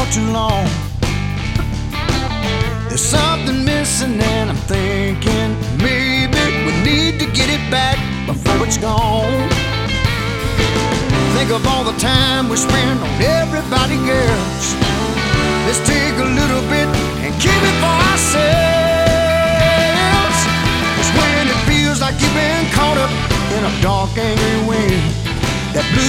too long. There's something missing and I'm thinking maybe we need to get it back before it's gone. Think of all the time we spend on everybody else. Let's take a little bit and keep it for ourselves.